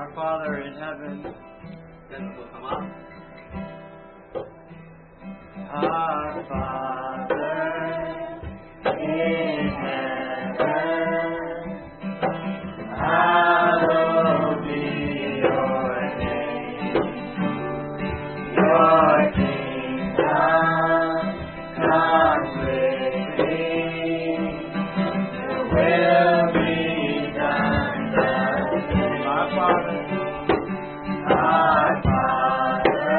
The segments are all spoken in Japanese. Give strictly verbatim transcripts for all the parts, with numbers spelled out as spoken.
Our Father in heaven. Our Father in heaven, hallowed be your name. Your kingdom come quickly. Your will be done. Our Father, our Father.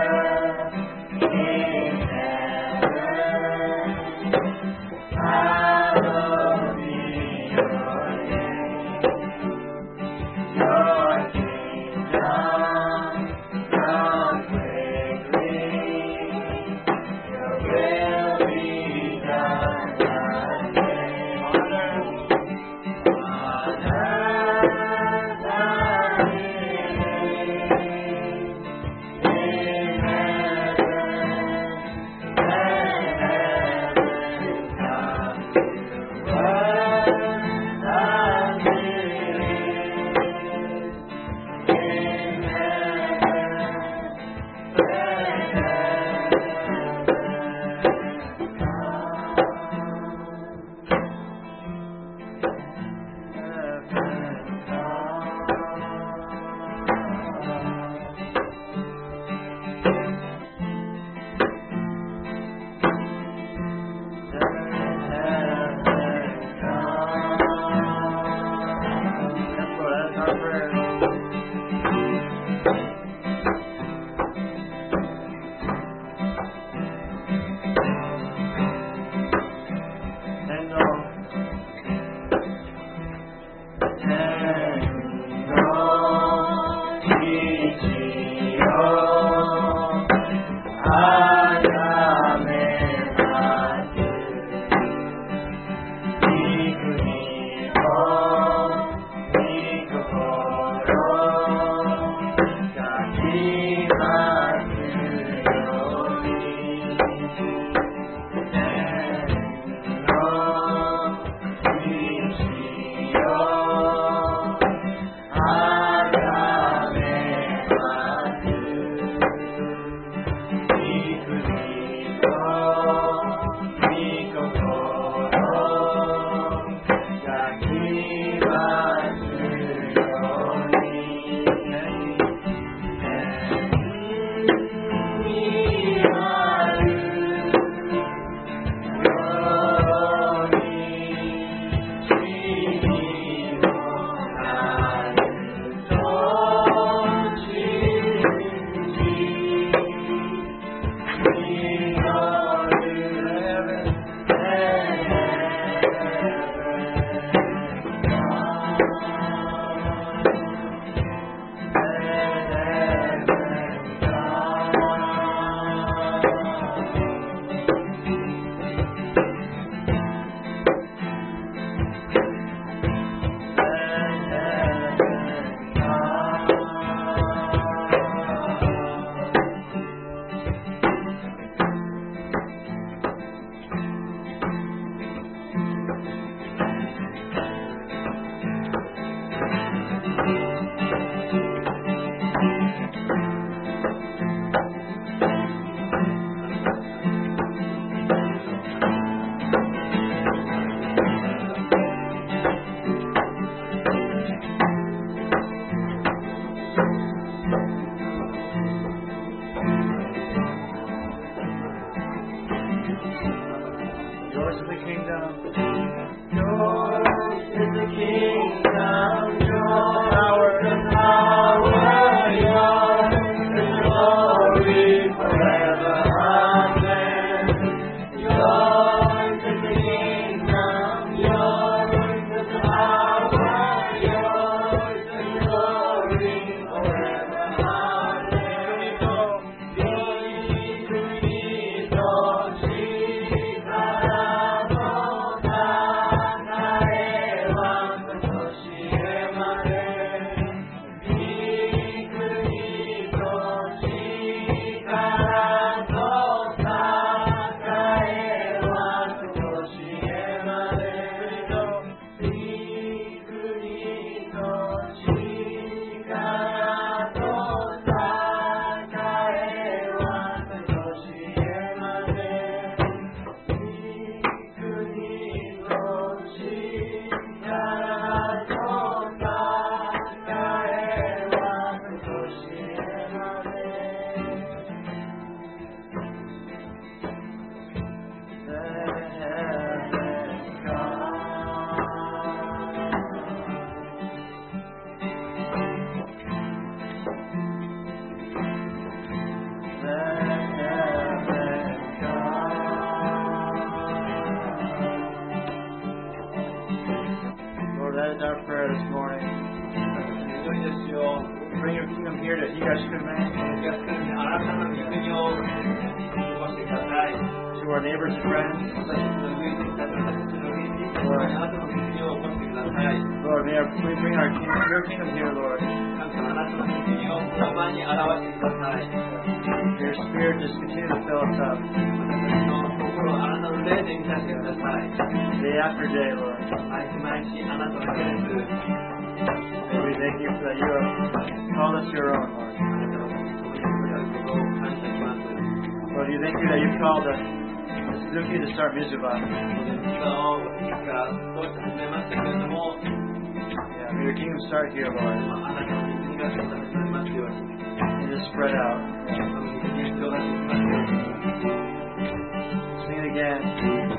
that is our prayer this morning. 祈りですよ。 Bring your kingdom here to Higashikume, 東区に新たな御国を起こしてください。 to our neighbors and friends. 私たちの上に、私たちの上に、あなたの御国を起こしてください。 Lord, may our, we bring our kingdom, your kingdom here, Lord. 神様、あなたの御国をこの場に表してください。 Your Spirit just continue to fill us up, 私の心をあなたの霊で満たしてください。 day after day, Lord. 毎日毎日あなただけです。 May we thank you for that you have called us your own, Lord. あなたの特にこれあることを感謝します。 Lord, you thank you that you've called us, Suzuki, to start Mizuba. 時間をいつから少し始めましたけれども、 Yeah, may your kingdom start here, Lord, あなたの御国が始めますように、 and just spread out. その御国に広がっていきますように。 Sing it again.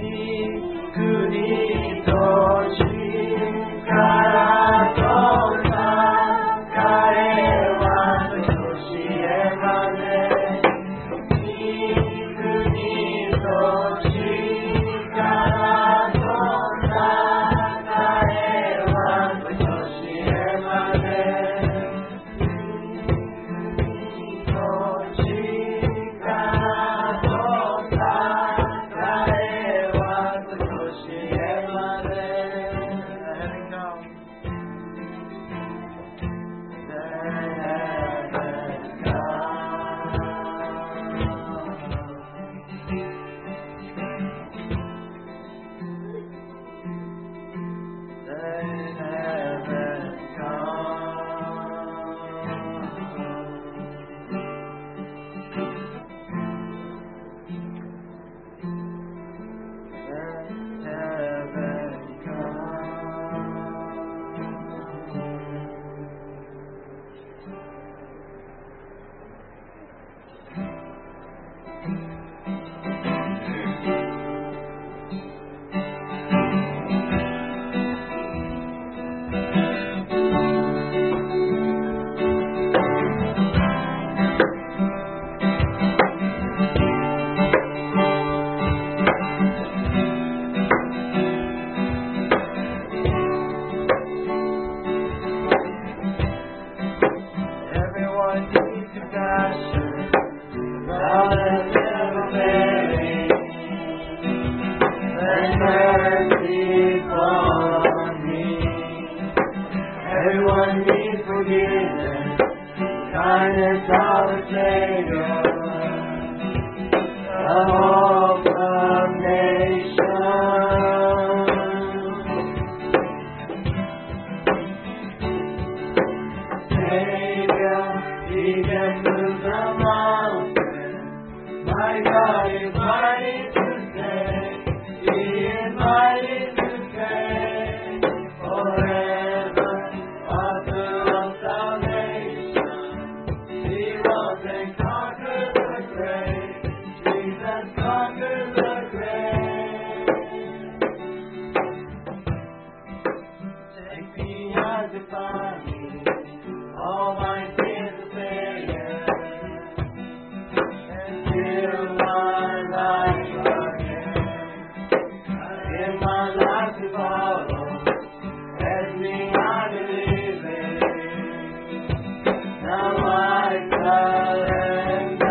国と力と栄は年へまで。国と力と栄は年へまで。国と力と栄は年へまで。 Heaven come. Everyone needs compassion. God is never failing. Let mercy fall on me. Everyone needs forgiveness. Kindness of the Savior. The hope of nations. Savior, He can move the mountain. My God is mighty to save. He is mighty to save. Forever, author of salvation. He was and conquered the grave. Jesus conquered the grave. Take me as if I need all my sins to failure, and fill my life again. Give my life to follow, as me I believe in. Now I surrender.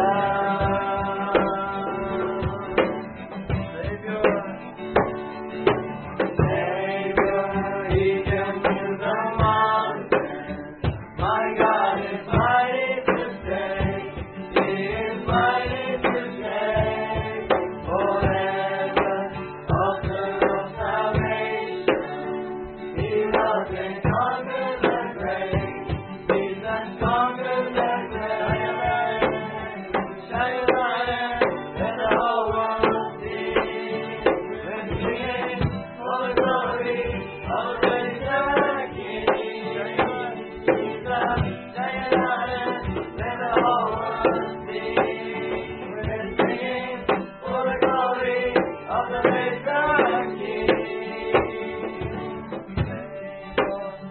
Savior, Savior, He can move the mountain. My God is mighty to save. He is mighty to save. Forever, author of salvation. He loves and conquers the grave. Jesus conquers the grave. Shine your light, let the whole world see. When singing for the glory of the risen King. Jesus, shine your light, let the whole world see. When singing for the glory of the risen King.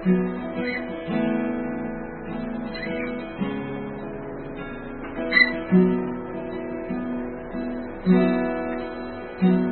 Thank you.